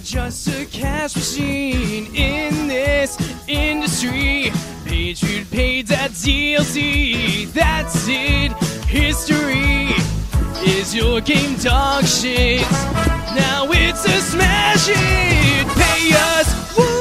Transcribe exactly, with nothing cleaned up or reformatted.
just a cash machine in this industry. Patriot paid that D L C, that's it. History is your game dog shit. Now it's a smash hit. Pay us. Woo!